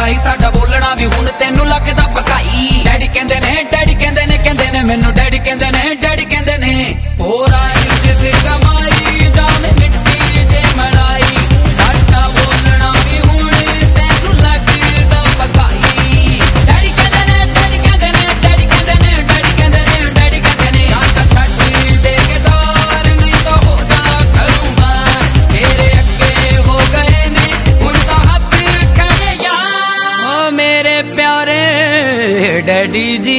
ਪਕਾਈ ਸਾਡਾ ਬੋਲਣਾ ਵੀ ਹੁਣ ਤੈਨੂੰ ਲੱਗਦਾ ਪਕਾਈ। ਡੈਡੀ ਕਹਿੰਦੇ ਨੇ ਮੈਨੂੰ ਡੈਡੀ ਕਹਿੰਦੇ ਨੇ ਹੋਰ ਇੱਜ਼ਤ ਕਮਾਈ ਜਾਵੇ ਮਿੱਟੀ ਜੇ ਮੜਾਈ ਸਾਡਾ ਬੋਲਣਾ ਵੀ ਹੁਣ ਤੈਨੂੰ ਲੱਗਦਾ ਪਕਾਈ। ਡੈਡੀ ਕਹਿੰਦੇ ਨੇ ਆਸਾ ਛੱਡ ਦੇ ਕੇ ਦਾਰ ਨਹੀਂ ਤਾਂ ਹੋ ਜਾ ਕਰੂੰਗਾ ਤੇਰੇ ਅੱਗੇ ਹੋ ਗਏ ਨੇ ਹੁਣ ਤਾਂ ਹੱਥ ਖੜੇ ਯਾਰ। ਓ ਮੇਰੇ ਪਿਆਰੇ ਡੈਡੀ ਜੀ